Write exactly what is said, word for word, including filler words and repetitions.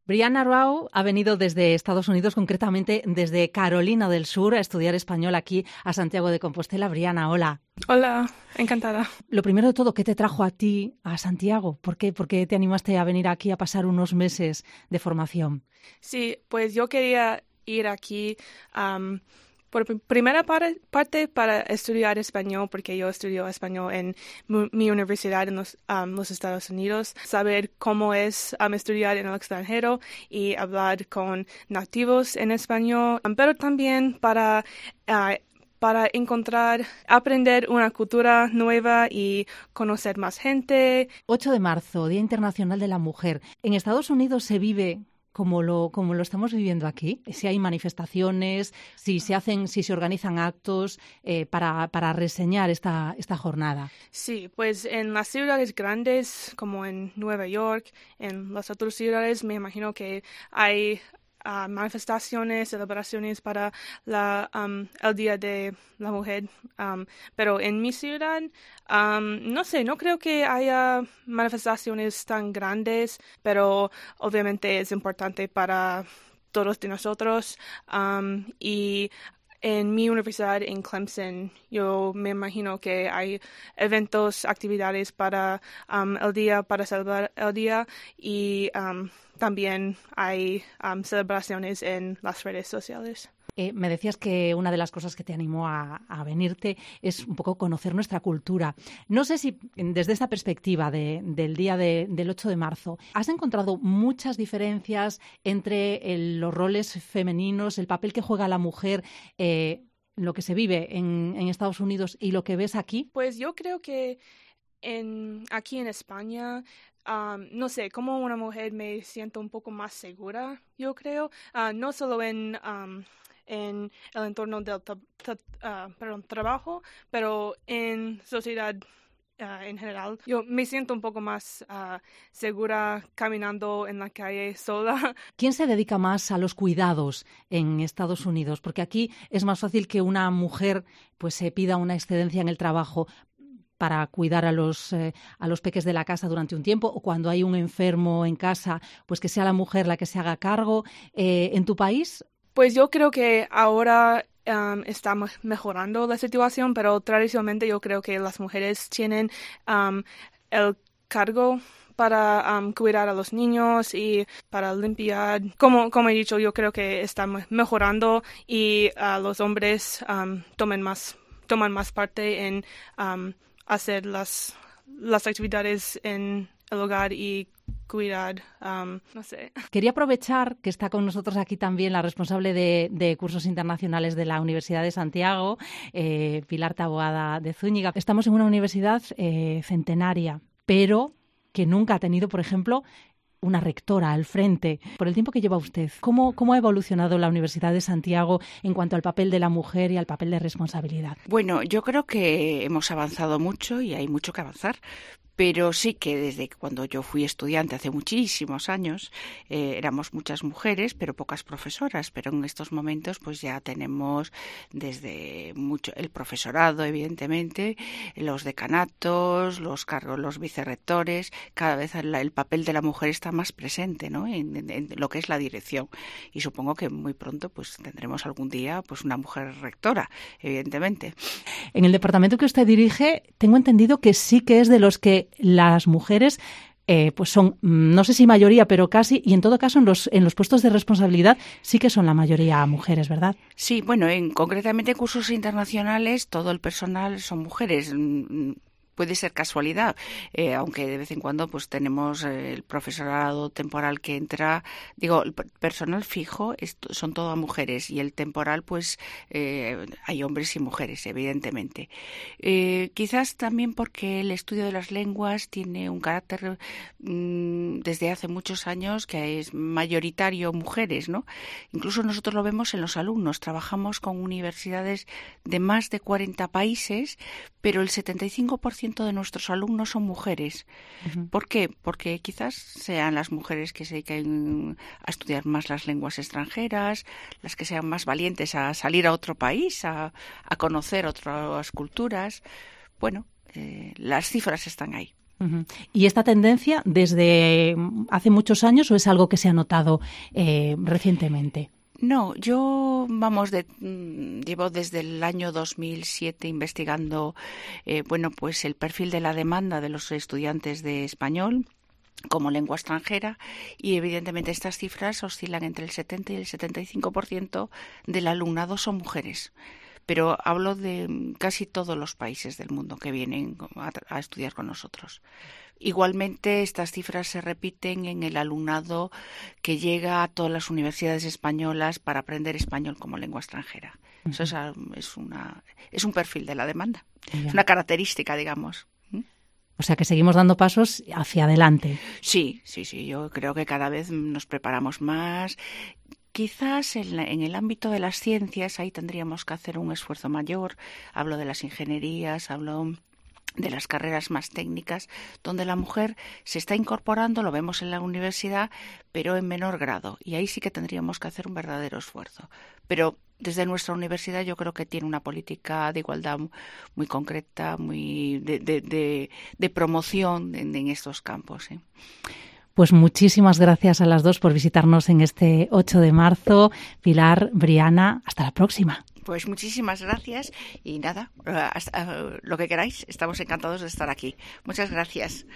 Brianna Rao ha venido desde Estados Unidos, concretamente desde Carolina del Sur, a estudiar español aquí a Santiago de Compostela. Brianna, hola. Hola, encantada. Lo primero de todo, ¿qué te trajo a ti a Santiago? ¿Por qué, ¿Por qué te animaste a venir aquí a pasar unos meses de formación? Sí, pues yo quería ir aquí um, por primera par- parte para estudiar español, porque yo estudio español en mu- mi universidad en los, um, los Estados Unidos, saber cómo es um, estudiar en el extranjero y hablar con nativos en español, um, pero también para... Uh, para encontrar, aprender una cultura nueva y conocer más gente. ocho de marzo, Día Internacional de la Mujer. ¿En Estados Unidos se vive como lo, como lo estamos viviendo aquí? Si hay manifestaciones, si se hacen, si se organizan actos eh, para, para reseñar esta, esta jornada. Sí, pues en las ciudades grandes, como en Nueva York, en las otras ciudades, me imagino que hay Uh, manifestaciones, celebraciones para la, um, el Día de la Mujer. Um, pero en mi ciudad, um, no sé, no creo que haya manifestaciones tan grandes, pero obviamente es importante para todos de nosotros. Um, y en mi universidad en Clemson, yo me imagino que hay eventos, actividades para um, el día, para celebrar el día y um, también hay um, celebraciones en las redes sociales. Eh, me decías que una de las cosas que te animó a, a venirte es un poco conocer nuestra cultura. No sé si desde esta perspectiva de, del día de, del ocho de marzo, ¿has encontrado muchas diferencias entre el, los roles femeninos, el papel que juega la mujer, eh, lo que se vive en, en Estados Unidos y lo que ves aquí? Pues yo creo que en, aquí en España, Um, no sé, como una mujer me siento un poco más segura, yo creo, uh, no solo en, um, en el entorno del tra- tra- uh, perdón, trabajo, pero en sociedad uh, en general. Yo me siento un poco más uh, segura caminando en la calle sola. ¿Quién se dedica más a los cuidados en Estados Unidos? Porque aquí es más fácil que una mujer pues se pida una excedencia en el trabajo para cuidar a los, eh, a los peques de la casa durante un tiempo, o cuando hay un enfermo en casa, pues que sea la mujer la que se haga cargo. Eh, ¿En tu país? Pues yo creo que ahora um, está mejorando la situación, pero tradicionalmente yo creo que las mujeres tienen um, el cargo para um, cuidar a los niños y para limpiar. Como, como he dicho, yo creo que está mejorando y uh, los hombres um, toman más, toman más parte en um, hacer las, las actividades en el hogar y cuidar, um, no sé. Quería aprovechar que está con nosotros aquí también la responsable de, de cursos internacionales de la Universidad de Santiago, eh, Pilar Taboada de Zúñiga. Estamos en una universidad eh, centenaria, pero que nunca ha tenido, por ejemplo, una rectora al frente. Por el tiempo que lleva usted, ¿cómo, cómo ha evolucionado la Universidad de Santiago en cuanto al papel de la mujer y al papel de responsabilidad? Bueno, yo creo que hemos avanzado mucho y hay mucho que avanzar. Pero sí que desde cuando yo fui estudiante hace muchísimos años eh, éramos muchas mujeres, pero pocas profesoras. Pero en estos momentos pues ya tenemos desde mucho el profesorado, evidentemente, los decanatos, los cargos, los vicerrectores. Cada vez el, el papel de la mujer está más presente, ¿no? En, en, en lo que es la dirección. Y supongo que muy pronto pues tendremos algún día pues una mujer rectora, evidentemente. En el departamento que usted dirige, tengo entendido que sí que es de los que las mujeres eh, pues son, no sé si mayoría, pero casi, y en todo caso en los, en los puestos de responsabilidad sí que son la mayoría mujeres, ¿verdad? Sí, bueno, en concretamente en cursos internacionales todo el personal son mujeres. Puede ser casualidad, eh, aunque de vez en cuando pues tenemos eh, el profesorado temporal que entra, digo, el personal fijo es, son todas mujeres y el temporal pues eh, hay hombres y mujeres, evidentemente. Eh, quizás también porque el estudio de las lenguas tiene un carácter mmm, desde hace muchos años que es mayoritario mujeres, ¿no? Incluso nosotros lo vemos en los alumnos, trabajamos con universidades de más de cuarenta países, pero el setenta y cinco por ciento de nuestros alumnos son mujeres. Uh-huh. ¿Por qué? Porque quizás sean las mujeres que se dediquen a estudiar más las lenguas extranjeras, las que sean más valientes a salir a otro país, a, a conocer otras culturas. Bueno, eh, las cifras están ahí. Uh-huh. ¿Y esta tendencia desde hace muchos años o es algo que se ha notado eh, recientemente? No, yo, vamos, de, llevo desde el año dos mil siete investigando, eh, bueno, pues el perfil de la demanda de los estudiantes de español como lengua extranjera, y evidentemente estas cifras oscilan entre el setenta y el setenta y cinco por ciento del alumnado son mujeres. Pero hablo de casi todos los países del mundo que vienen a, a estudiar con nosotros. Igualmente, estas cifras se repiten en el alumnado que llega a todas las universidades españolas para aprender español como lengua extranjera. Uh-huh. Eso es, es, una, es un perfil de la demanda, yeah. Es una característica, digamos. O sea que seguimos dando pasos hacia adelante. Sí, sí, sí. Yo creo que cada vez nos preparamos más. Quizás en, la, en el ámbito de las ciencias ahí tendríamos que hacer un esfuerzo mayor. Hablo de las ingenierías, hablo de las carreras más técnicas, donde la mujer se está incorporando, lo vemos en la universidad, pero en menor grado. Y ahí sí que tendríamos que hacer un verdadero esfuerzo. Pero desde nuestra universidad yo creo que tiene una política de igualdad muy concreta, muy de, de, de, de promoción en, en estos campos, ¿eh? Pues muchísimas gracias a las dos por visitarnos en este ocho de marzo. Pilar, Briana, hasta la próxima. Pues muchísimas gracias y nada, hasta, uh, lo que queráis, estamos encantados de estar aquí. Muchas gracias.